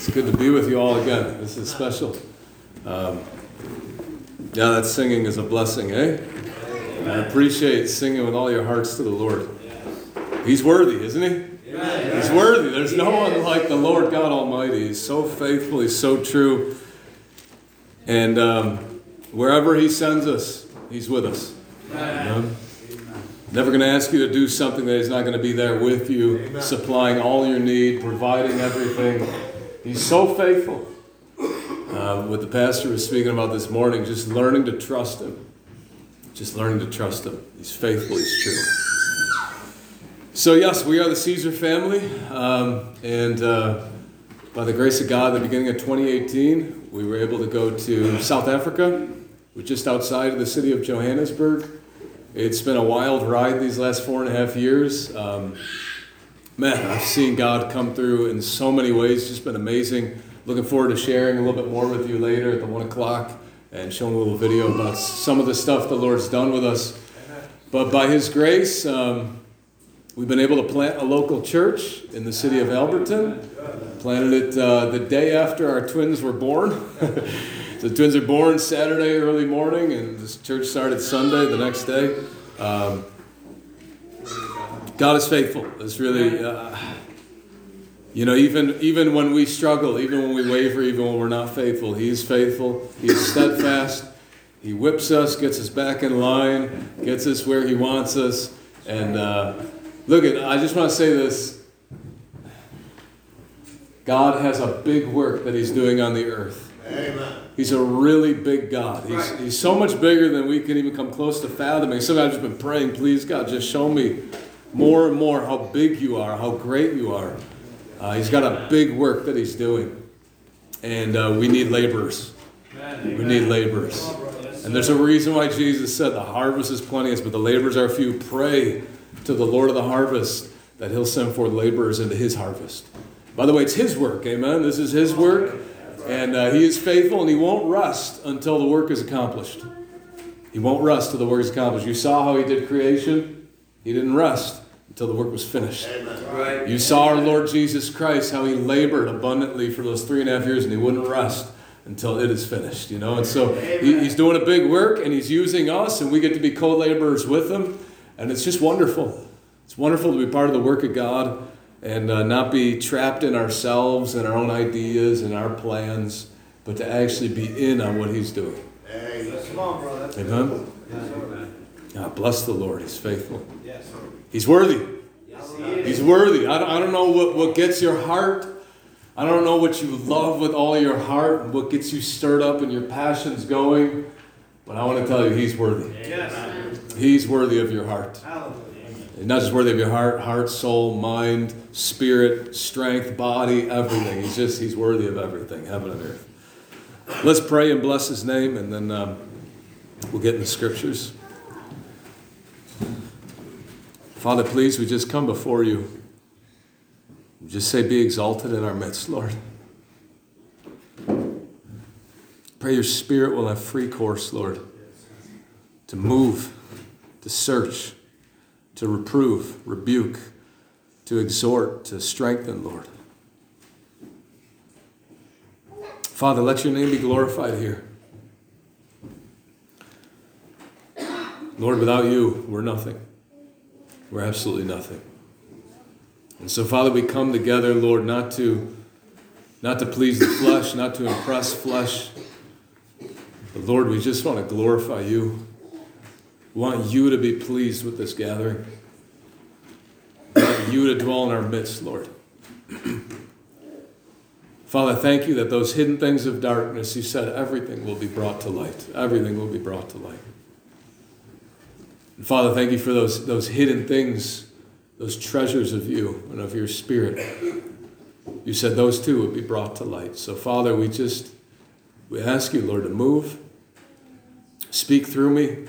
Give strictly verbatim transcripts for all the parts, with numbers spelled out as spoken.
It's good to be with you all again. This is special. Um, yeah, that singing is a blessing, eh? I appreciate singing with all your hearts to the Lord. He's worthy, isn't he? He's worthy. There's no one like the Lord God Almighty. He's so faithful. He's so true. And um, wherever he sends us, he's with us. Amen. Never going to ask you to do something that he's not going to be there with you, Amen. Supplying all your need, providing everything. He's so faithful. Uh, what the pastor was speaking about this morning, just learning to trust him. Just learning to trust him. He's faithful. He's true. So yes, we are the Caesar family. Um, and uh, by the grace of God, at the beginning of twenty eighteen, we were able to go to South Africa. We're just outside of the city of Johannesburg. It's been a wild ride these last four and a half years. Um, man, I've seen God come through in so many ways. It's just been amazing. Looking forward to sharing a little bit more with you later at the one o'clock and showing a little video about some of the stuff the Lord's done with us. But by his grace, um, we've been able to plant a local church in the city of Alberton. Planted it uh, the day after our twins were born. The twins are born Saturday early morning, and this church started Sunday the next day. Um, God is faithful. It's really, uh, you know, even even when we struggle, even when we waver, even when we're not faithful, He's faithful. He's steadfast. He whips us, gets us back in line, gets us where He wants us. And uh, look, at, I just want to say this. God has a big work that He's doing on the earth. Amen. He's a really big God. He's, right. he's so much bigger than we can even come close to fathoming. Sometimes I've just been praying, please, God, just show me more and more how big you are, how great you are. Uh, he's got a big work that he's doing. And uh, we need laborers. We need laborers. And there's a reason why Jesus said the harvest is plenteous, but the laborers are few. Pray to the Lord of the harvest that he'll send forth laborers into his harvest. By the way, it's his work, amen? This is his work. And uh, he is faithful, and he won't rest until the work is accomplished. He won't rest till the work is accomplished. You saw how he did creation. He didn't rest until the work was finished. Right. You saw our Lord Jesus Christ, how he labored abundantly for those three and a half years, and he wouldn't rest until it is finished. You know, and so he, he's doing a big work, and he's using us, and we get to be co-laborers with him, and it's just wonderful. It's wonderful to be part of the work of God. And uh, not be trapped in ourselves and our own ideas and our plans, but to actually be in on what he's doing. Hey, come on, bro. Amen? God bless the Lord. He's faithful. Yes. He's worthy. Yes, he is. He's worthy. I don't, I don't know what, what gets your heart. I don't know what you love with all your heart and what gets you stirred up and your passions going. But I want to tell you, he's worthy. Yes. He's worthy of your heart. Hallelujah. Not just worthy of your heart, heart, soul, mind, spirit, strength, body, everything. He's just, he's worthy of everything, heaven and earth. Let's pray and bless his name, and then um, we'll get in the scriptures. Father, please, we just come before you. We just say, be exalted in our midst, Lord. Pray your spirit will have free course, Lord, to move, to search, to reprove, rebuke, to exhort, to strengthen, Lord. Father, let your name be glorified here. Lord, without you, we're nothing. We're absolutely nothing. And so, Father, we come together, Lord, not to, not to please the flesh, not to impress flesh, but Lord, we just want to glorify you. We want you to be pleased with this gathering. We want you to dwell in our midst, Lord. Father, thank you that those hidden things of darkness, you said everything will be brought to light. Everything will be brought to light. And Father, thank you for those, those hidden things, those treasures of you and of your spirit. You said those too would be brought to light. So Father, we just, we ask you, Lord, to move. Speak through me.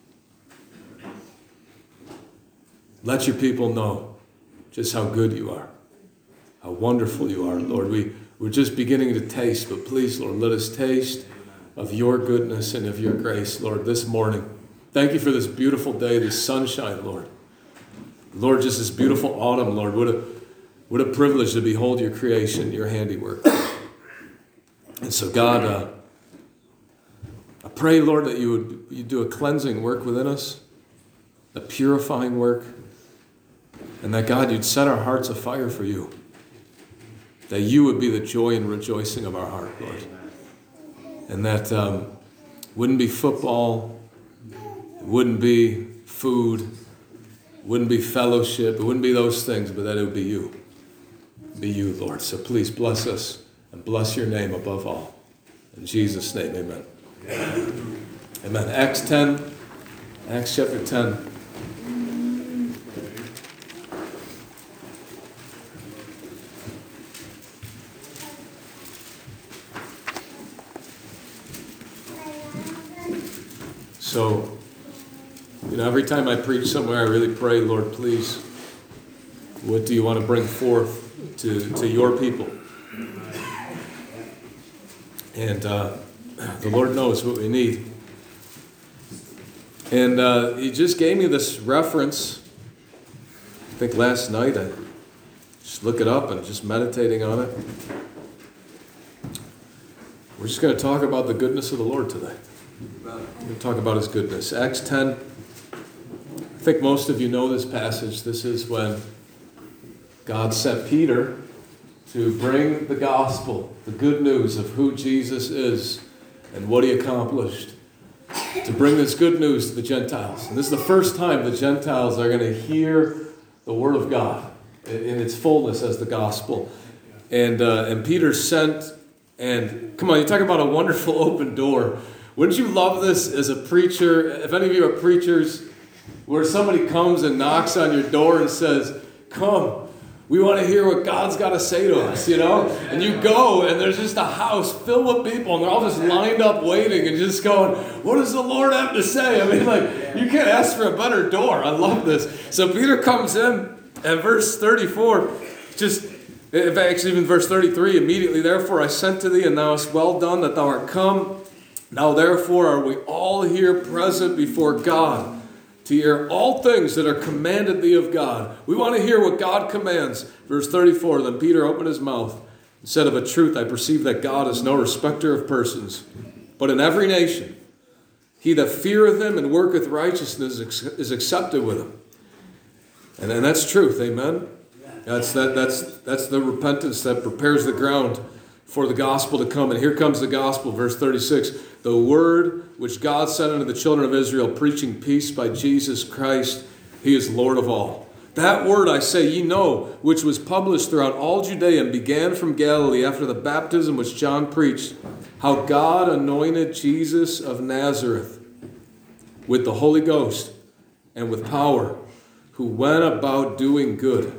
Let your people know just how good you are, how wonderful you are, Lord. We, we're just beginning to taste, but please, Lord, let us taste of your goodness and of your grace, Lord, this morning. Thank you for this beautiful day, this sunshine, Lord. Lord, just this beautiful autumn, Lord. What a, what a privilege to behold your creation, your handiwork. And so God, uh, I pray, Lord, that you would you do a cleansing work within us, a purifying work, and that, God, you'd set our hearts afire for you, that you would be the joy and rejoicing of our heart, Lord. And that um, wouldn't be football, it wouldn't be food, it wouldn't be fellowship, it wouldn't be those things, but that it would be you. Be you, Lord. So please bless us and bless your name above all. In Jesus' name, amen. Amen. Amen. Acts ten, Acts chapter ten. So, you know, every time I preach somewhere, I really pray, Lord, please, what do you want to bring forth to, to your people? And uh, the Lord knows what we need. And uh, he just gave me this reference, I think last night. I just look it up and just meditating on it. We're just going to talk about the goodness of the Lord today. We're going to talk about his goodness. Acts ten. I think most of you know this passage. This is when God sent Peter to bring the gospel, the good news of who Jesus is and what he accomplished, to bring this good news to the Gentiles. And this is the first time the Gentiles are going to hear the word of God in its fullness as the gospel. And uh, and Peter sent, and come on, you talk about a wonderful open door. Wouldn't you love this as a preacher? If any of you are preachers, where somebody comes and knocks on your door and says, come, we want to hear what God's got to say to us, you know? And you go, and there's just a house filled with people, and they're all just lined up waiting and just going, what does the Lord have to say? I mean, like, you can't ask for a better door. I love this. So Peter comes in, and verse thirty-four, just, in fact, actually even verse thirty-three, immediately, therefore I sent to thee, and thou hast well done that thou art come. Now therefore are we all here present before God, to hear all things that are commanded thee of God. We want to hear what God commands. Verse thirty-four, then Peter opened his mouth and said, of a truth I perceive that God is no respecter of persons, but in every nation he that feareth him and worketh righteousness is accepted with him. And, and that's truth, amen? That's, that, that's, that's the repentance that prepares the ground for the gospel to come. And here comes the gospel, verse thirty-six. The word which God sent unto the children of Israel, preaching peace by Jesus Christ, he is Lord of all. That word, I say, ye know, which was published throughout all Judea and began from Galilee after the baptism which John preached, how God anointed Jesus of Nazareth with the Holy Ghost and with power, who went about doing good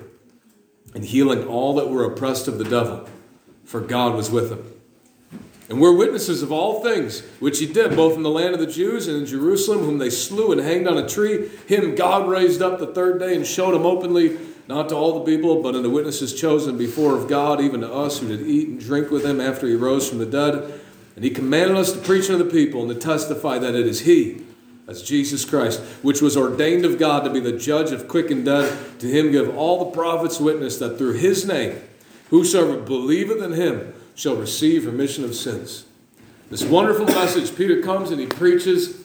and healing all that were oppressed of the devil, for God was with him. And we're witnesses of all things which he did, both in the land of the Jews and in Jerusalem, whom they slew and hanged on a tree. Him God raised up the third day and showed him openly, not to all the people, but unto witnesses chosen before of God, even to us who did eat and drink with him after he rose from the dead. And he commanded us to preach unto the people and to testify that it is he, that's Jesus Christ, which was ordained of God to be the judge of quick and dead. To him give all the prophets witness that through his name, whosoever believeth in him shall receive remission of sins. This wonderful message, Peter comes and he preaches.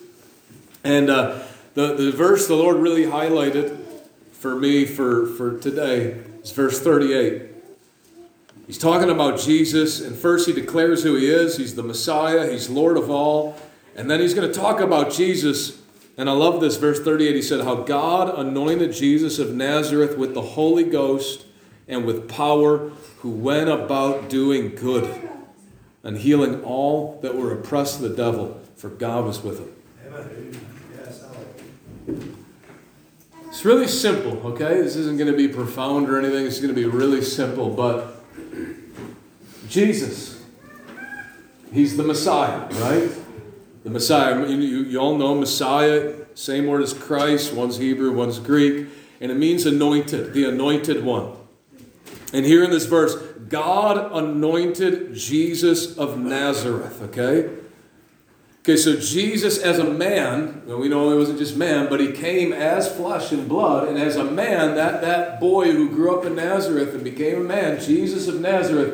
And uh, the, the verse the Lord really highlighted for me for, for today is verse thirty-eight. He's talking about Jesus, and first he declares who he is. He's the Messiah. He's Lord of all. And then he's going to talk about Jesus. And I love this, verse thirty-eight. He said, how God anointed Jesus of Nazareth with the Holy Ghost and with power, who went about doing good and healing all that were oppressed of the devil, for God was with him. Amen. It's really simple, okay? This isn't going to be profound or anything. It's going to be really simple, but Jesus, he's the Messiah, right? The Messiah, you, you, you all know Messiah, same word as Christ, one's Hebrew, one's Greek, and it means anointed, the anointed one. And here in this verse, God anointed Jesus of Nazareth, okay? Okay, so Jesus as a man, well, we know he wasn't just man, but he came as flesh and blood, and as a man, that, that boy who grew up in Nazareth and became a man, Jesus of Nazareth,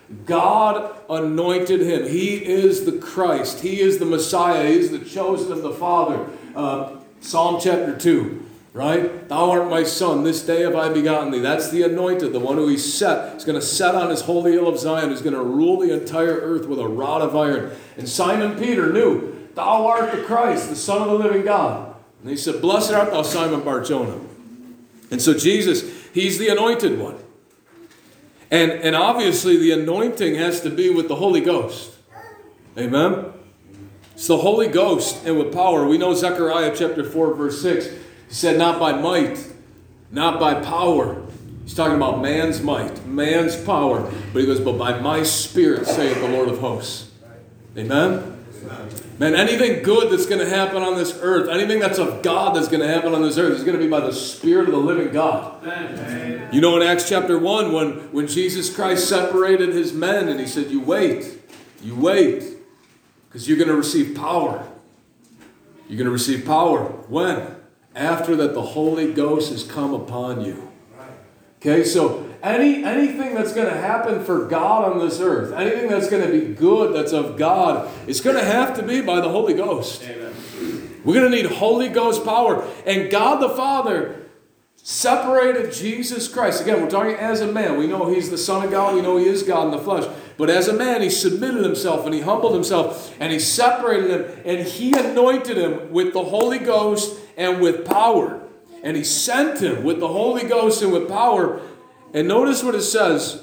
God anointed him. He is the Christ. He is the Messiah. He is the chosen of the Father. Uh, Psalm chapter two, right? Thou art my son. This day have I begotten thee. That's the anointed, the one who he set. He's going to set on his holy hill of Zion. He's going to rule the entire earth with a rod of iron. And Simon Peter knew, thou art the Christ, the Son of the living God. And he said, blessed art thou, Simon Bar-Jonah. And so Jesus, he's the anointed one. And, and obviously the anointing has to be with the Holy Ghost. Amen? It's the Holy Ghost and with power. We know Zechariah chapter four verse six. He said, not by might, not by power. He's talking about man's might, man's power. But he goes, but by my Spirit, saith the Lord of hosts. Amen? Man, anything good that's going to happen on this earth, anything that's of God that's going to happen on this earth is going to be by the Spirit of the living God. Amen. You know, in Acts chapter one, when, when Jesus Christ separated his men and he said, you wait, you wait, because you're going to receive power. You're going to receive power. When? After that the Holy Ghost has come upon you. Okay, so any anything that's going to happen for God on this earth, anything that's going to be good that's of God, it's going to have to be by the Holy Ghost. Amen. We're going to need Holy Ghost power. And God the Father separated Jesus Christ. Again, we're talking as a man. We know he's the Son of God. We know he is God in the flesh. But as a man, he submitted himself and he humbled himself and he separated him and he anointed him with the Holy Ghost and with power. And he sent him with the Holy Ghost and with power. And notice what it says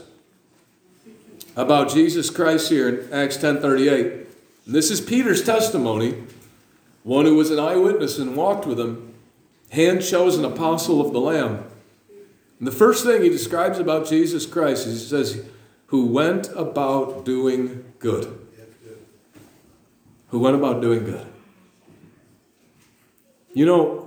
about Jesus Christ here in Acts ten thirty-eight. And this is Peter's testimony, one who was an eyewitness and walked with him, hand-chosen apostle of the Lamb. And the first thing he describes about Jesus Christ is he says, who went about doing good. Who went about doing good. You know,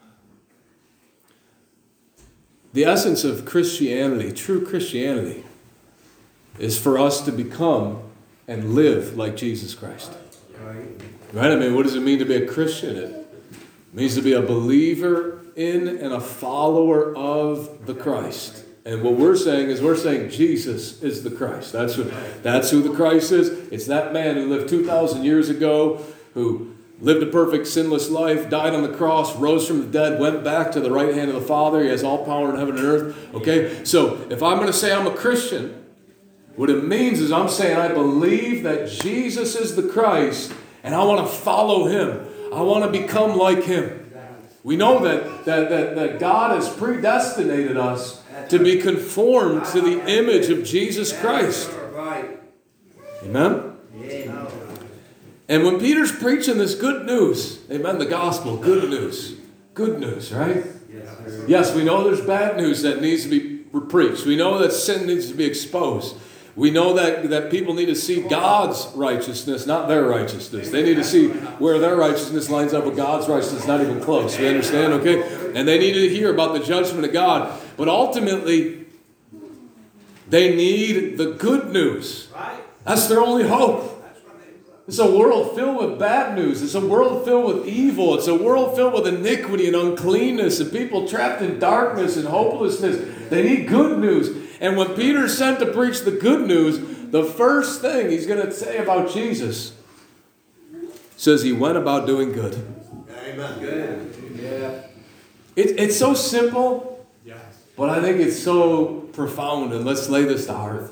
the essence of Christianity, true Christianity, is for us to become and live like Jesus Christ. Right? I mean, what does it mean to be a Christian? It means to be a believer in and a follower of the Christ. And what we're saying is we're saying Jesus is the Christ. That's who, that's who the Christ is. It's that man who lived two thousand years ago, who lived a perfect sinless life, died on the cross, rose from the dead, went back to the right hand of the Father. He has all power in heaven and earth. Okay? So if I'm going to say I'm a Christian, what it means is I'm saying I believe that Jesus is the Christ and I want to follow him. I want to become like him. We know that, that, that, that God has predestinated us to be conformed to the image of Jesus Christ. Amen? And when Peter's preaching this good news, amen, the gospel, good news, good news, right? Yes, we know there's bad news that needs to be preached. We know that sin needs to be exposed. We know that, that people need to see God's righteousness, not their righteousness. They need to see where their righteousness lines up with God's righteousness, not even close. We understand, okay? And they need to hear about the judgment of God. But ultimately, they need the good news. That's their only hope. It's a world filled with bad news. It's a world filled with evil. It's a world filled with iniquity and uncleanness and people trapped in darkness and hopelessness. They need good news. And when Peter's sent to preach the good news, the first thing he's going to say about Jesus says he went about doing good. Amen. Good. Yeah. It, it's so simple, but I think it's so profound. And let's lay this to heart.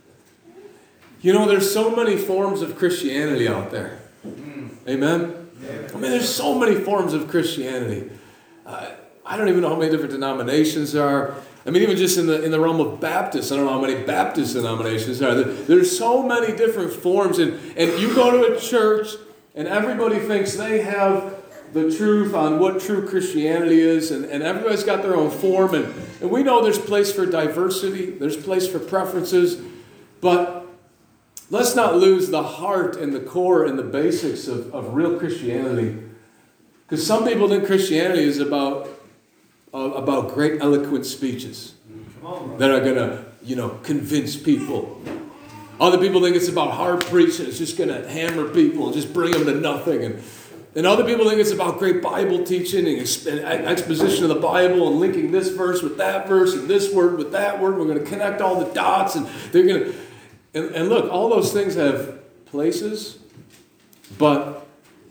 You know, there's so many forms of Christianity out there. Amen? I mean, there's so many forms of Christianity. Uh, I don't even know how many different denominations there are. I mean, even just in the in the realm of Baptists, I don't know how many Baptist denominations there are. There, there's so many different forms. And, and you go to a church, and everybody thinks they have the truth on what true Christianity is. And, and everybody's got their own form. And, and we know there's place for diversity. There's place for preferences. But let's not lose the heart and the core and the basics of, of real Christianity. Because some people think Christianity is about uh, about great eloquent speeches that are going to, you know, convince people. Other people think it's about hard preaching. It's just going to hammer people and just bring them to nothing. And, and other people think it's about great Bible teaching and, exp- and exposition of the Bible and linking this verse with that verse and this word with that word. We're going to connect all the dots and they're going to... And, and look, all those things have places, but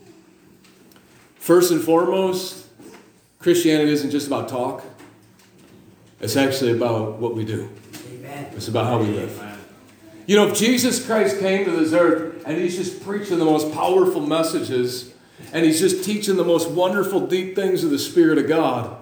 first and foremost, Christianity isn't just about talk. It's actually about what we do. Amen. It's about how we live. You know, if Jesus Christ came to this earth and he's just preaching the most powerful messages and he's just teaching the most wonderful, deep things of the Spirit of God,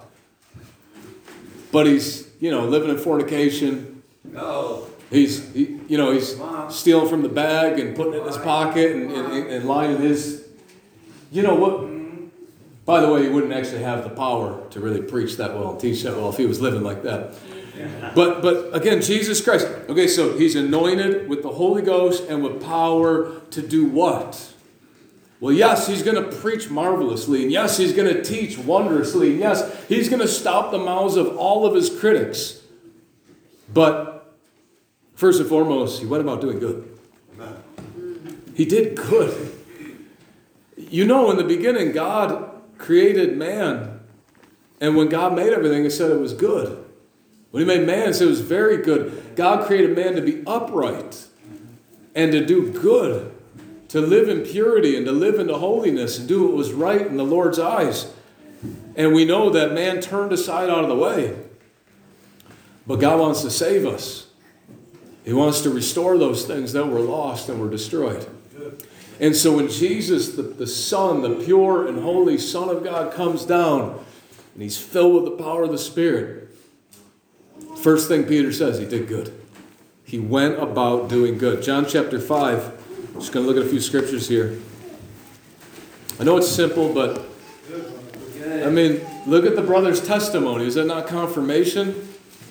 but he's, you know, living in fornication. No. He's, he, you know, he's stealing from the bag and putting it in his pocket and, and, and lying in his, you know what? By the way, he wouldn't actually have the power to really preach that well and teach that well if he was living like that. But but again, Jesus Christ. Okay, so he's anointed with the Holy Ghost and with power to do what? Well, yes, he's going to preach marvelously. And yes, he's going to teach wondrously. And yes, he's going to stop the mouths of all of his critics. But first and foremost, he went about doing good. He did good. You know, in the beginning, God created man. And when God made everything, he said it was good. When he made man, he said it was very good. God created man to be upright and to do good, to live in purity and to live into holiness and do what was right in the Lord's eyes. And we know that man turned aside out of the way. But God wants to save us. He wants to restore those things that were lost and were destroyed. And so when Jesus, the, the Son, the pure and holy Son of God, comes down and he's filled with the power of the Spirit, first thing Peter says, he did good. He went about doing good. John chapter five. I'm just going to look at a few scriptures here. I know it's simple, but I mean, look at the brother's testimony. Is that not confirmation?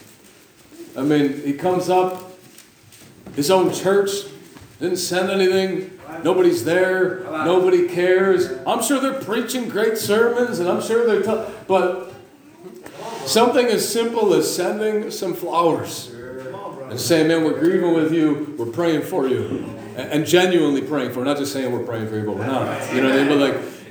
I mean, he comes up, his own church didn't send anything. Nobody's there. Nobody cares. I'm sure they're preaching great sermons, and I'm sure they're... T- but something as simple as sending some flowers and saying, man, we're grieving with you. We're praying for you. And, and genuinely praying for you. Not just saying we're praying for you, but we're not. You know what I mean?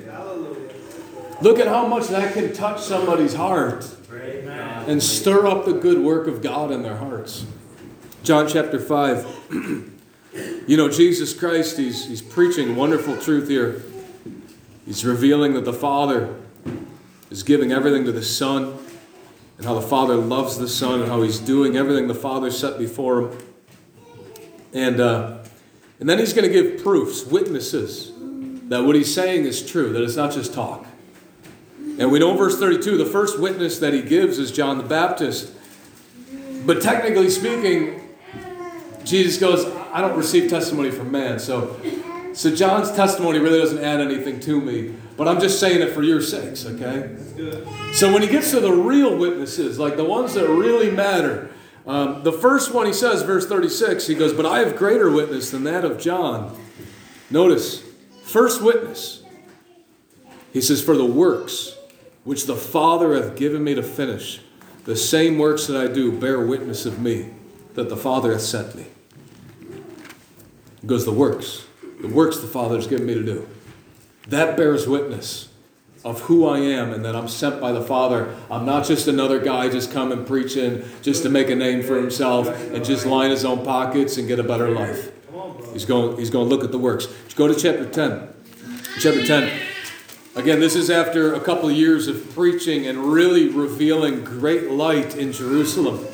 But like, look at how much that can touch somebody's heart and stir up the good work of God in their hearts. John chapter five. You know, Jesus Christ, he's, he's preaching wonderful truth here. He's revealing that the Father is giving everything to the Son, and how the Father loves the Son, and how he's doing everything the Father set before him. And, uh, and then he's going to give proofs, witnesses, that what he's saying is true, that it's not just talk. And we know in verse thirty-two, the first witness that he gives is John the Baptist. But technically speaking, Jesus goes, I don't receive testimony from man. So, so John's testimony really doesn't add anything to me. But I'm just saying it for your sakes, okay? So when he gets to the real witnesses, like the ones that really matter, um, the first one he says, verse thirty-six, he goes, but I have greater witness than that of John. Notice, first witness. He says, for the works which the Father hath given me to finish, the same works that I do bear witness of me, that the Father hath sent me. It goes, the works. The works the Father has given me to do. That bears witness of who I am and that I'm sent by the Father. I'm not just another guy just coming preaching just to make a name for himself and just line his own pockets and get a better life. He's going, he's going to look at the works. Go to chapter ten. Chapter ten. Again, this is after a couple of years of preaching and really revealing great light in Jerusalem.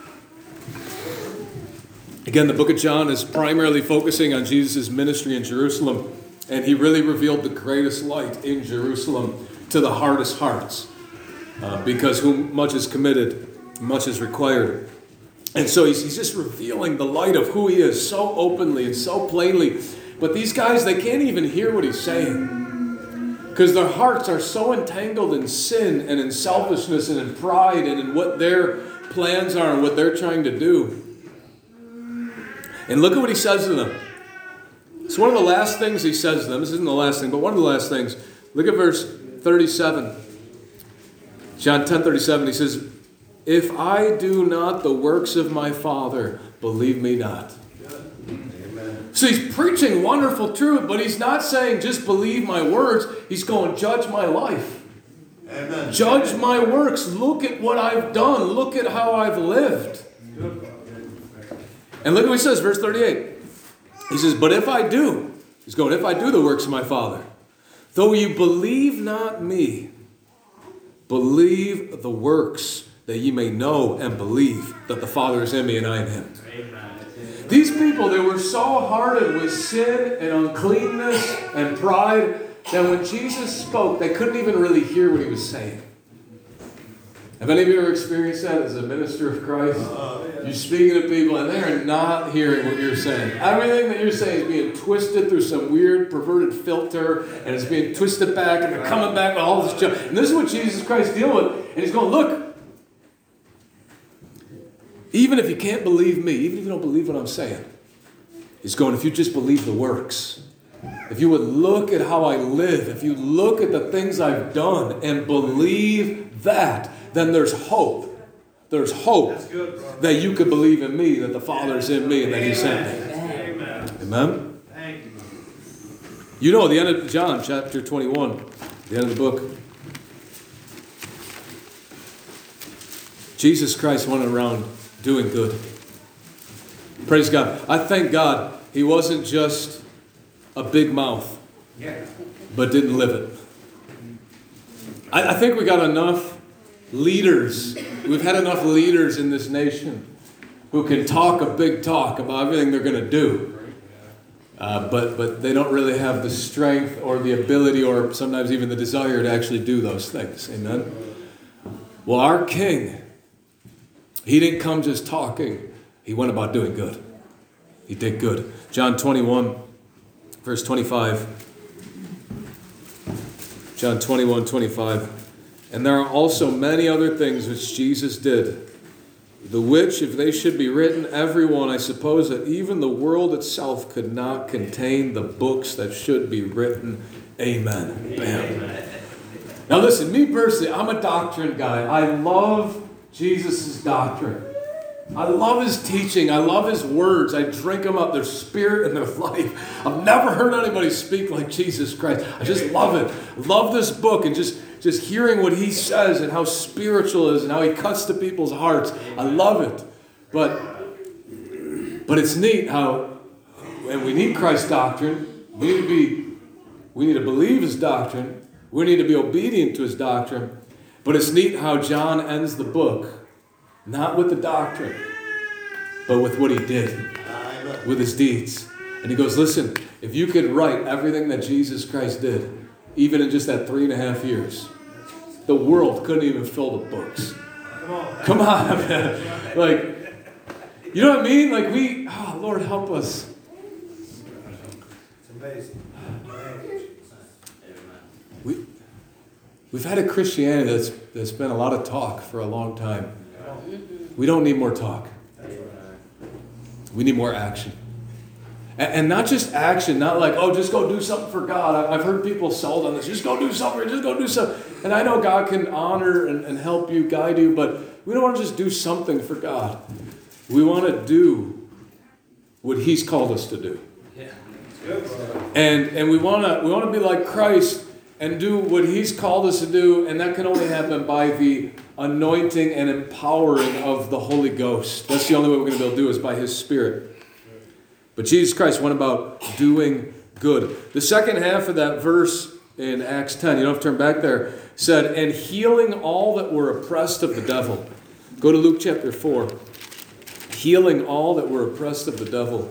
Again, the book of John is primarily focusing on Jesus' ministry in Jerusalem. And he really revealed the greatest light in Jerusalem to the hardest hearts. Uh, because whom much is committed, much is required. And so he's, he's just revealing the light of who he is so openly and so plainly. But these guys, they can't even hear what he's saying. Because their hearts are so entangled in sin and in selfishness and in pride and in what their plans are and what they're trying to do. And look at what he says to them. It's one of the last things he says to them. This isn't the last thing, but one of the last things. Look at verse thirty-seven. John ten thirty-seven, he says, if I do not the works of my Father, believe me not. Amen. So he's preaching wonderful truth, but he's not saying just believe my words. He's going, judge my life. Amen. Judge my works. Look at what I've done. Look at how I've lived. And look at what he says, verse thirty-eight. He says, but if I do, he's going, if I do the works of my Father, though you believe not me, believe the works, that ye may know and believe that the Father is in me and I in him. Amen. These people, they were so hardened with sin and uncleanness and pride that when Jesus spoke, they couldn't even really hear what he was saying. Have any of you ever experienced that as a minister of Christ? You're speaking to people and they're not hearing what you're saying. Everything that you're saying is being twisted through some weird perverted filter, and it's being twisted back, and they're coming back with all this junk. And this is what Jesus Christ deals with. And he's going, look, even if you can't believe me, even if you don't believe what I'm saying, he's going, if you just believe the works, if you would look at how I live, if you look at the things I've done and believe that, then there's hope. There's hope that you could believe in me, that the Father's in me, and that he sent me. Amen. Amen? Thank you. You know, the end of John chapter twenty-one, the end of the book, Jesus Christ went around doing good. Praise God. I thank God he wasn't just a big mouth, but didn't live it. I, I think we got enough leaders. We've had enough leaders in this nation who can talk a big talk about everything they're going to do. Uh, but, but they don't really have the strength or the ability or sometimes even the desire to actually do those things. Amen? Well, our King, he didn't come just talking. He went about doing good. He did good. John twenty-one, verse twenty-five. John twenty-one, twenty-five. And there are also many other things which Jesus did, the which, if they should be written, every one, I suppose that even the world itself could not contain the books that should be written. Amen. Bam. Now listen, me personally, I'm a doctrine guy. I love Jesus' doctrine. I love his teaching. I love his words. I drink them up. Their spirit and their life. I've never heard anybody speak like Jesus Christ. I just love it. I love this book and just, just hearing what he says and how spiritual it is and how he cuts to people's hearts. I love it. But, but it's neat how, and we need Christ's doctrine. We need to be, we need to believe his doctrine. We need to be obedient to his doctrine. But it's neat how John ends the book. Not with the doctrine, but with what he did, with his deeds. And he goes, listen, if you could write everything that Jesus Christ did, even in just that three and a half years, the world couldn't even fill the books. Come on, Come on man. Like, you know what I mean? Like we, oh, Lord, help us. It's amazing. We, we've had a Christianity that's, that's been a lot of talk for a long time. We don't need more talk. We need more action. And, and not just action, not like, oh, just go do something for God. I, I've heard people sold on this. Just go do something. Just go do something. And I know God can honor and, and help you, guide you, but we don't want to just do something for God. We want to do what he's called us to do. And, and we want to we want to be like Christ and do what he's called us to do, and that can only happen by the anointing and empowering of the Holy Ghost. That's the only way we're going to be able to do it, is by his Spirit. But Jesus Christ went about doing good. The second half of that verse in Acts ten, you don't have to turn back there, said, and healing all that were oppressed of the devil. Go to Luke chapter four. Healing all that were oppressed of the devil.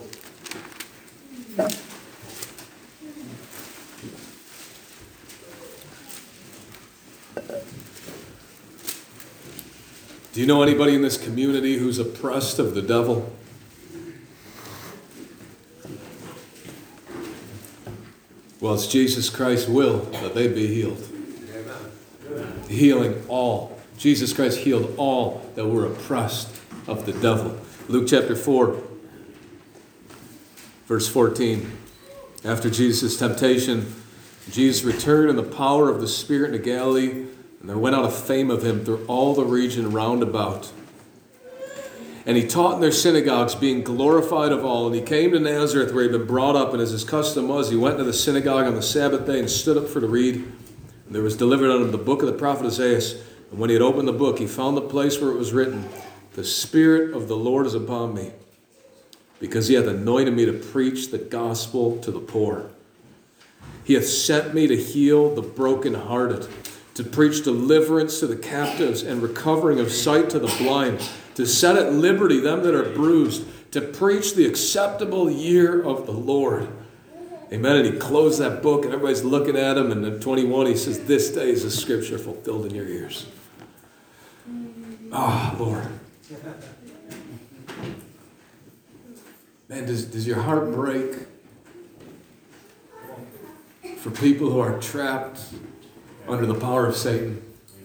Do you know anybody in this community who's oppressed of the devil? Well, it's Jesus Christ's will that they be healed. Healing all. Jesus Christ healed all that were oppressed of the devil. Luke chapter four, verse fourteen. After Jesus' temptation, Jesus returned in the power of the Spirit into Galilee, and there went out a fame of him through all the region round about. And he taught in their synagogues, being glorified of all. And he came to Nazareth, where he had been brought up, and as his custom was, he went into the synagogue on the Sabbath day and stood up for to read. And there was delivered unto him the book of the prophet Isaiah. And when he had opened the book, he found the place where it was written, the Spirit of the Lord is upon me, because he hath anointed me to preach the gospel to the poor. He hath sent me to heal the brokenhearted, to preach deliverance to the captives and recovering of sight to the blind, to set at liberty them that are bruised, to preach the acceptable year of the Lord. Amen. And he closed that book and everybody's looking at him. And in twenty-one he says, this day is the scripture fulfilled in your ears. Ah, oh, Lord. Man, does, does your heart break for people who are trapped under the power of Satan?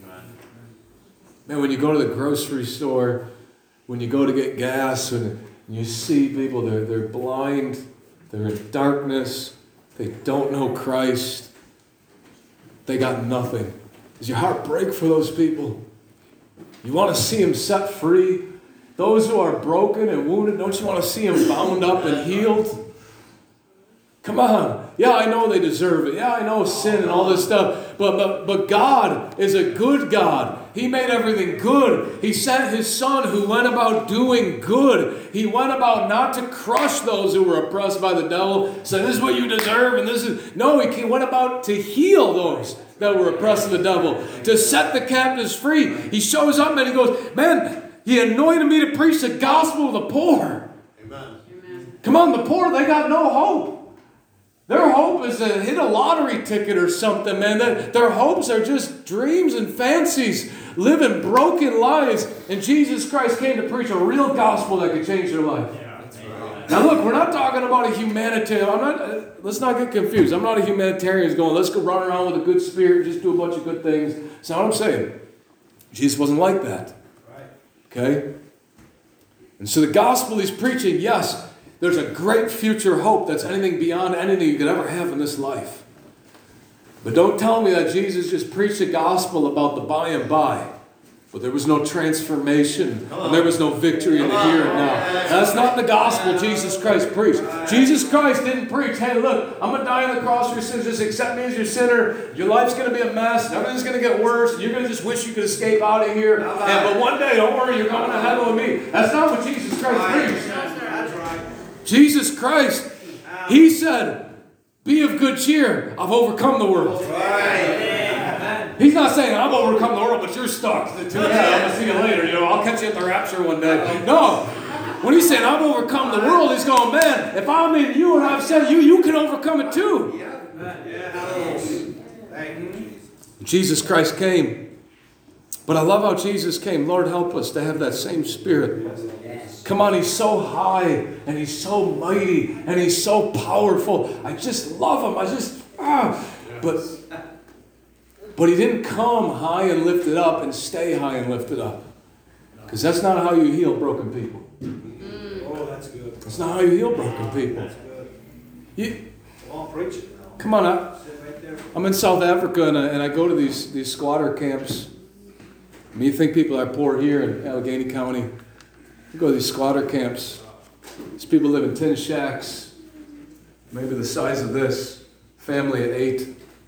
Man, when you go to the grocery store, when you go to get gas, and you see people, they're, they're blind, they're in darkness, they don't know Christ, they got nothing. Does your heart break for those people? You want to see them set free? Those who are broken and wounded, don't you want to see them bound up and healed? Come on. Yeah, I know they deserve it. Yeah, I know sin and all this stuff. But, but, but God is a good God. He made everything good. He sent his son who went about doing good. He went about not to crush those who were oppressed by the devil. Said, this is what you deserve. And this is... No, he went about to heal those that were oppressed of the devil. To set the captives free. He shows up and he goes, man, he anointed me to preach the gospel to the poor. Amen. Come on, the poor, they got no hope. Their hope is to hit a lottery ticket or something, man. Their hopes are just dreams and fancies, living broken lives. And Jesus Christ came to preach a real gospel that could change their life. Yeah, that's right. Now look, we're not talking about a humanitarian. I'm not, let's not get confused. I'm not a humanitarian who's going, let's go run around with a good spirit, just do a bunch of good things. That's not what I'm saying. Jesus wasn't like that. Okay? And so the gospel he's preaching, yes, there's a great future hope that's anything beyond anything you could ever have in this life. But don't tell me that Jesus just preached the gospel about the by and by. But there was no transformation. And there was no victory in the here and now. That's not the gospel Jesus Christ preached. Jesus Christ didn't preach, hey, look, I'm going to die on the cross for your sins. Just accept me as your sinner. Your life's going to be a mess. Everything's going to get worse. You're going to just wish you could escape out of here. And, but one day, don't worry, you're going to heaven with me. That's not what Jesus Christ preached. That's right. Jesus Christ, he said, be of good cheer. I've overcome the world. Right. He's not saying, I've overcome the world, but you're stuck. Yeah, I'm going to see you later. You know, I'll catch you at the rapture one day. No. When he's saying, I've overcome the world, he's going, man, if I'm in you and I've said you, you can overcome it too. Jesus Christ came. But I love how Jesus came. Lord, help us to have that same spirit. Come on, he's so high and he's so mighty and he's so powerful. I just love him. I just, ah. But, but he didn't come high and lifted up and stay high and lifted up. Because that's not how you heal broken people. Oh, that's good. That's not how you heal broken people. That's good. You, Well, I'm preaching now. come on, I, Sit right there. I'm in South Africa and I, and I go to these, these squatter camps. I mean, you think people are poor here in Allegheny County. You go to these squatter camps. These people live in tin shacks, maybe the size of this, family of eight.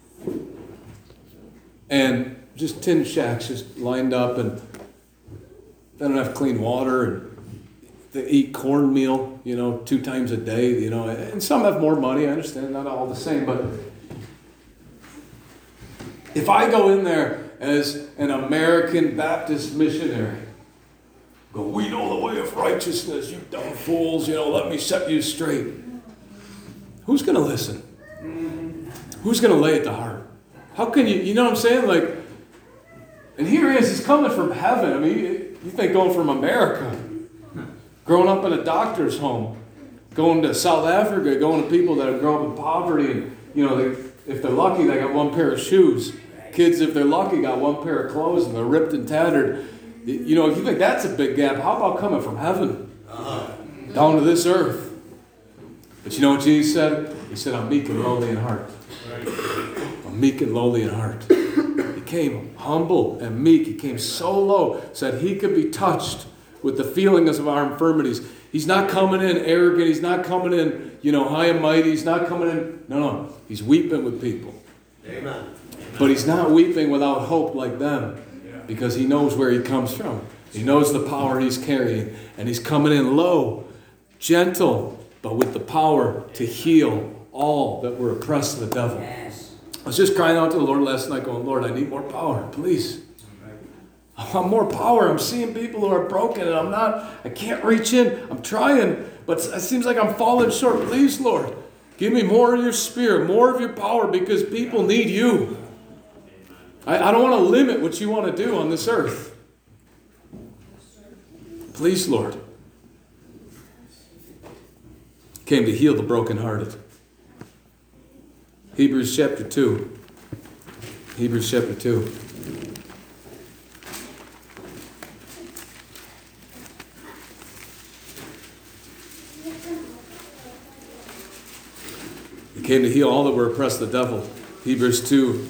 And just tin shacks just lined up, and they don't have clean water, and they eat cornmeal, you know, two times a day, you know, and some have more money, I understand, not all the same, but if I go in there as an American Baptist missionary, go, we know the way of righteousness, you dumb fools, you know, let me set you straight. Who's going to listen? Who's going to lay it to heart? How can you, you know what I'm saying? Like, and here he is, he's coming from heaven. I mean, you think going from America, growing up in a doctor's home, going to South Africa, going to people that have grown up in poverty, and, you know, they, if they're lucky, they got one pair of shoes. Kids, if they're lucky, got one pair of clothes, and they're ripped and tattered. You know, if you think that's a big gap, how about coming from heaven down to this earth? But you know what Jesus said? He said, I'm meek and lowly in heart. I'm meek and lowly in heart. He came humble and meek. He came so low so that he could be touched with the feelings of our infirmities. He's not coming in arrogant. He's not coming in, you know, high and mighty. He's not coming in. No, no. He's weeping with people. Amen. But he's not weeping without hope like them, because he knows where he comes from. He knows the power he's carrying, and he's coming in low, gentle, but with the power to heal all that were oppressed of the devil. I was just crying out to the Lord last night going, Lord, I need more power, please. I want more power. I'm seeing people who are broken and I'm not, I can't reach in. I'm trying, but it seems like I'm falling short. Please, Lord, give me more of your spirit, more of your power, because people need you. I, I don't want to limit what you want to do on this earth. Please, Lord. Came to heal the brokenhearted. Hebrews chapter two. Hebrews chapter two. He came to heal all that were oppressed of the devil. Hebrews two,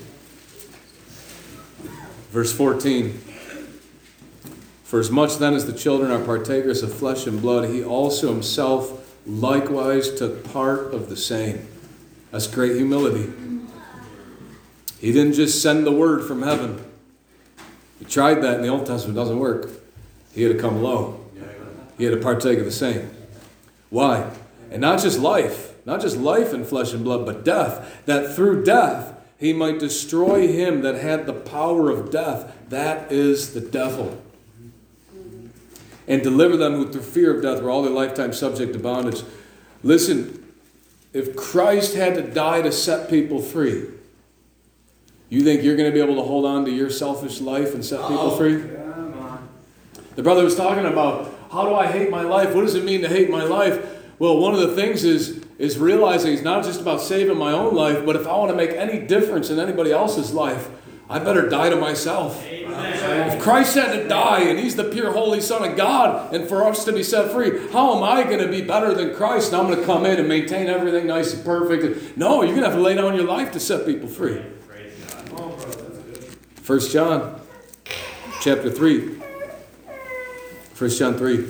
verse fourteen. For as much then as the children are partakers of flesh and blood, he also himself likewise took part of the same. That's great humility. He didn't just send the word from heaven. He tried that in the Old Testament. It doesn't work. He had to come low. He had to partake of the same. Why? And not just life. Not just life in flesh and blood, but death. That through death, he might destroy him that had the power of death. That is the devil. And deliver them who through fear of death were all their lifetime subject to bondage. Listen, if Christ had to die to set people free, you think you're going to be able to hold on to your selfish life and set people Oh, free? come on. The brother was talking about, how do I hate my life? What does it mean to hate my life? Well, one of the things is, is realizing it's not just about saving my own life, but if I want to make any difference in anybody else's life, I better die to myself. Amen. If Christ had to die and he's the pure holy Son of God and for us to be set free, how am I going to be better than Christ? And I'm going to come in and maintain everything nice and perfect. No, you're going to have to lay down your life to set people free. First John chapter three. First John three.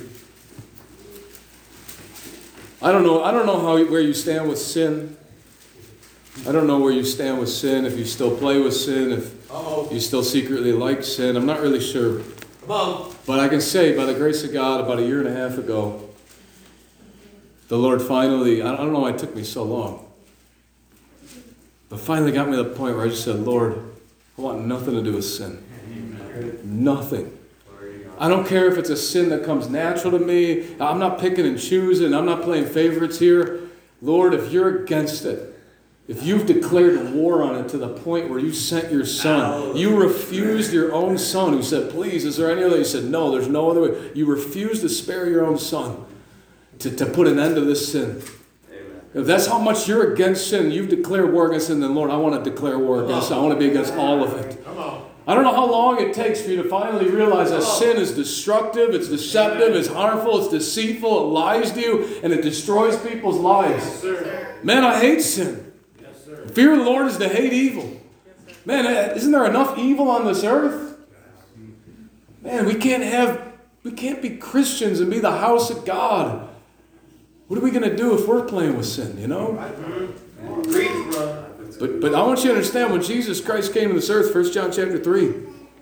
I don't know, I don't know how where you stand with sin. I don't know where you stand with sin, if you still play with sin, if Uh-oh. you still secretly like sin. I'm not really sure. Come on. But I can say, by the grace of God, about a year and a half ago, the Lord finally, I don't know why it took me so long, but finally got me to the point where I just said, Lord, I want nothing to do with sin. Amen. Nothing. I don't care if it's a sin that comes natural to me. I'm not picking and choosing. I'm not playing favorites here. Lord, if you're against it, if you've declared war on it to the point where you sent your son, you refused your own son who said, please, is there any other way? You said, no, there's no other way. You refused to spare your own son to, to put an end to this sin. Amen. If that's how much you're against sin, you've declared war against sin, then Lord, I want to declare war against it. I want to be against all of it. Come on. I don't know how long it takes for you to finally realize that sin is destructive, it's deceptive, it's harmful, it's deceitful, it lies to you, and it destroys people's lives. Yes, sir. Man, I hate sin. Yes, sir. Fear of the Lord is to hate evil. Man, isn't there enough evil on this earth? Man, we can't have, we can't be Christians and be the house of God. What are we going to do if we're playing with sin, you know? But, but I want you to understand, when Jesus Christ came to this earth, First John chapter three,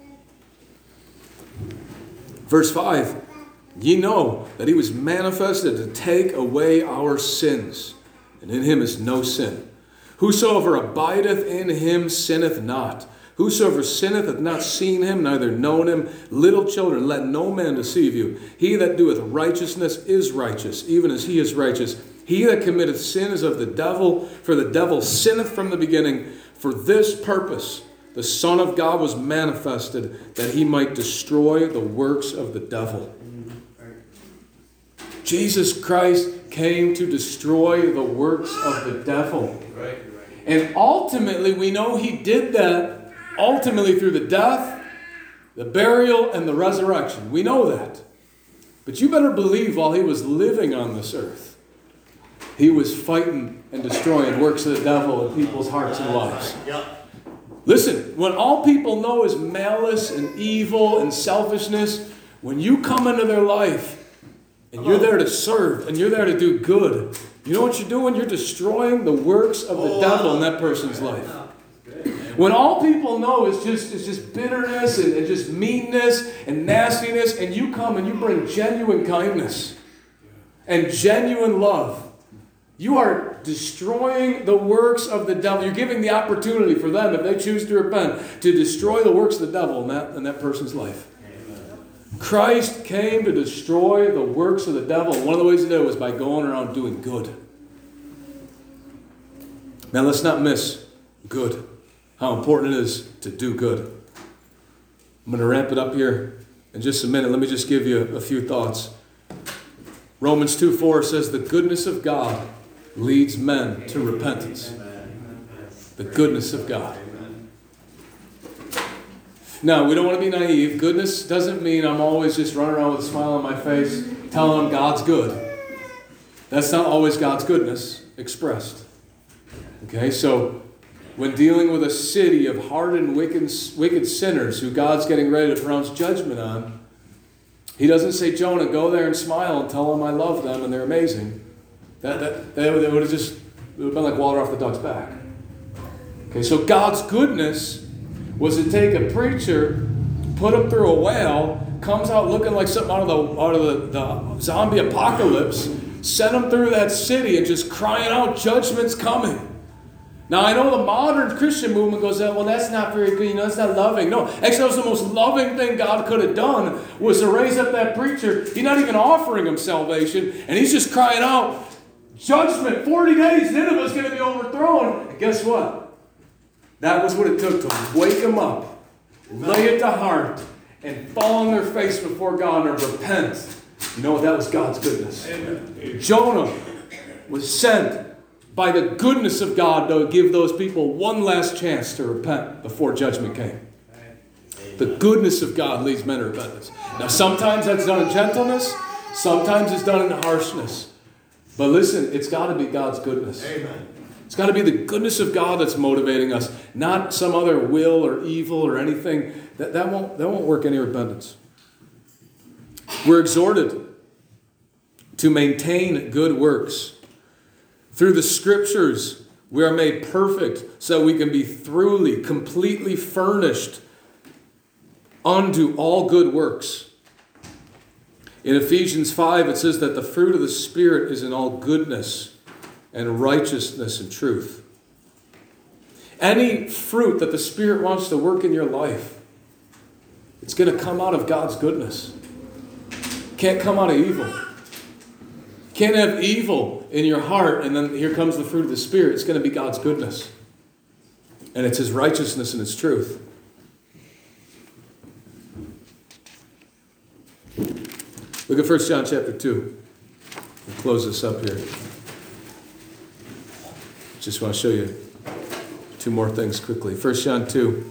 verse five, ye know that he was manifested to take away our sins, and in him is no sin. Whosoever abideth in him sinneth not. Whosoever sinneth hath not seen him, neither known him. Little children, let no man deceive you. He that doeth righteousness is righteous, even as he is righteous. He that committeth sin is of the devil, for the devil sinneth from the beginning. For this purpose the Son of God was manifested, that he might destroy the works of the devil. Jesus Christ came to destroy the works of the devil. And ultimately, we know he did that ultimately through the death, the burial, and the resurrection. We know that. But you better believe while he was living on this earth, he was fighting and destroying works of the devil in people's hearts and lives. Listen, when all people know is malice and evil and selfishness, when you come into their life and you're there to serve and you're there to do good, you know what you're doing? You're destroying the works of the devil in that person's life. When all people know is just, is just bitterness and, and just meanness and nastiness, and you come and you bring genuine kindness, and genuine love, you are destroying the works of the devil. You're giving the opportunity for them, if they choose to repent, to destroy the works of the devil in that, in that person's life. Christ came to destroy the works of the devil. One of the ways he did it was by going around doing good. Now let's not miss good. How important it is to do good. I'm going to wrap it up here in just a minute. Let me just give you a few thoughts. Romans two four says, the goodness of God leads men to repentance. The goodness of God. Now, we don't want to be naive. Goodness doesn't mean I'm always just running around with a smile on my face telling them God's good. That's not always God's goodness expressed. Okay, so when dealing with a city of hardened, wicked, wicked sinners who God's getting ready to pronounce judgment on, he doesn't say, Jonah, go there and smile and tell them I love them and they're amazing. That, that, that would have just, it would have been like water off the duck's back. Okay, so God's goodness was to take a preacher, put him through a whale, comes out looking like something out of the, out of the, the zombie apocalypse, send him through that city and just crying out, judgment's coming. Now, I know the modern Christian movement goes, well, that's not very good, you know, that's not loving. No, actually, that was the most loving thing God could have done, was to raise up that preacher. He's not even offering him salvation, and he's just crying out, judgment, forty days, Nineveh's going to be overthrown. And guess what? That was what it took to wake them up, lay it to heart, and fall on their face before God and repent. You know what? That was God's goodness. Amen. Jonah was sent by the goodness of God to give those people one last chance to repent before judgment came. The goodness of God leads men to repentance. Now, sometimes that's done in gentleness. Sometimes it's done in harshness. But listen, it's got to be God's goodness. Amen. It's got to be the goodness of God that's motivating us, not some other will or evil or anything. That, that won't, that won't work any repentance. We're exhorted to maintain good works. Through the Scriptures, we are made perfect so we can be thoroughly, completely furnished unto all good works. In Ephesians five, it says that the fruit of the Spirit is in all goodness and righteousness and truth. Any fruit that the Spirit wants to work in your life, it's going to come out of God's goodness. Can't come out of evil. Can't have evil in your heart, and then here comes the fruit of the Spirit. It's going to be God's goodness. And it's His righteousness and His truth. Look at First John chapter two. We'll close this up here. Just want to show you two more things quickly. First John two.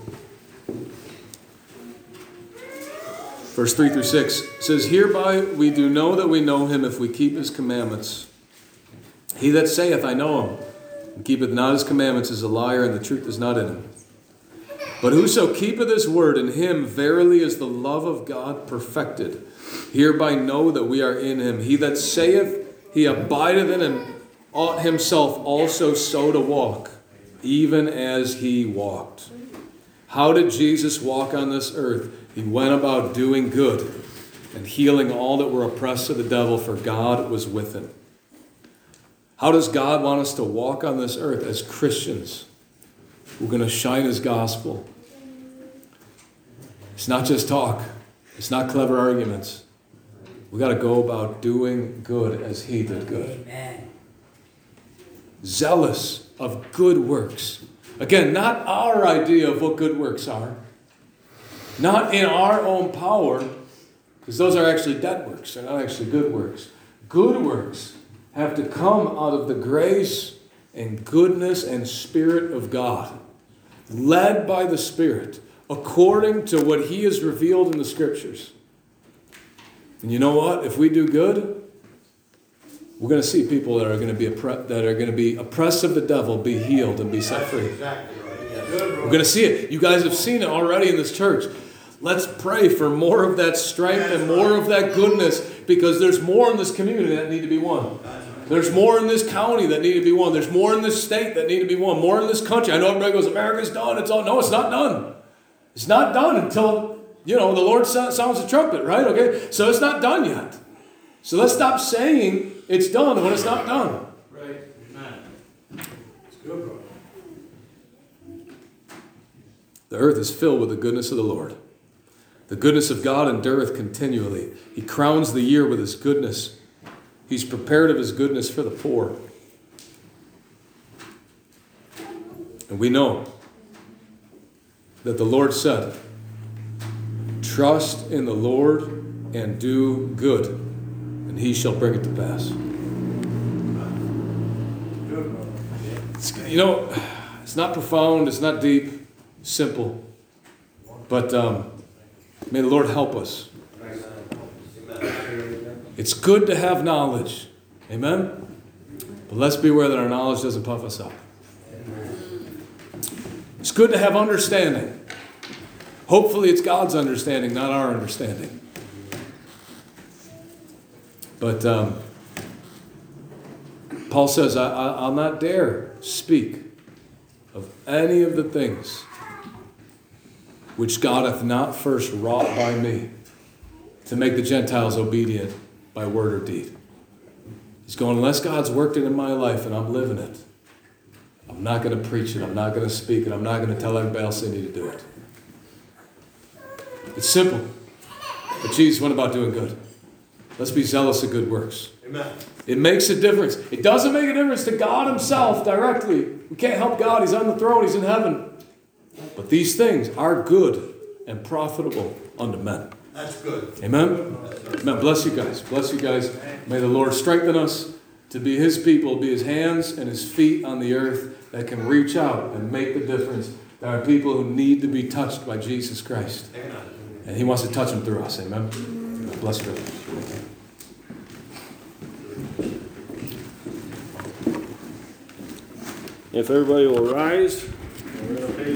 Verse three through six says, hereby we do know that we know him if we keep his commandments. He that saith, I know him, and keepeth not his commandments is a liar, and the truth is not in him. But whoso keepeth his word, in him verily is the love of God perfected. Hereby know that we are in him. He that saith he abideth in him ought himself also so to walk, even as he walked. How did Jesus walk on this earth? He went about doing good and healing all that were oppressed of the devil, for God was with him. How does God want us to walk on this earth as Christians? We're going to shine his gospel. It's not just talk. It's not clever arguments. We got to go about doing good as he did good. Amen. Zealous of good works. Again, not our idea of what good works are. Not in our own power, because those are actually dead works. They're not actually good works. Good works have to come out of the grace and goodness and Spirit of God, led by the Spirit, according to what he has revealed in the Scriptures. And you know what? If we do good, we're going to see people that are going to be oppre- that are going to be oppressed of the devil be healed and be set free. We're going to see it. You guys have seen it already in this church. Let's pray for more of that strength and more of that goodness, because there's more in this community that need to be won. There's more in this county that need to be won. There's more in this state that need to be won. More in this country. I know everybody goes, America's done. It's all. No, it's not done. It's not done until, you know, the Lord sounds the trumpet, right? Okay, so it's not done yet. So let's stop saying it's done when it's not done. Right. Amen. It's good, brother. The earth is filled with the goodness of the Lord. The goodness of God endureth continually. He crowns the year with his goodness. He's prepared of his goodness for the poor. And we know that the Lord said, trust in the Lord and do good, and he shall bring it to pass. Good, brother. It's, you know, it's not profound, it's not deep, simple. But um, may the Lord help us. It's good to have knowledge. Amen? But let's be aware that our knowledge doesn't puff us up. It's good to have understanding. Hopefully it's God's understanding, not our understanding. But um, Paul says, I, I, I'll not dare speak of any of the things which God hath not first wrought by me to make the Gentiles obedient by word or deed. He's going, unless God's worked it in my life and I'm living it, I'm not going to preach it, I'm not going to speak it, I'm not going to tell everybody else they need to do it. It's simple. But Jesus went about doing good. Let's be zealous of good works. Amen. It makes a difference. It doesn't make a difference to God himself directly. We can't help God. He's on the throne. He's in heaven. But these things are good and profitable unto men. That's good. Amen? Amen. Bless you guys. Bless you guys. May the Lord strengthen us to be his people, be his hands and his feet on the earth that can reach out and make the difference. There are people who need to be touched by Jesus Christ. Amen. And he wants to touch them through us. Amen? Bless you. If everybody will rise, we're going to pay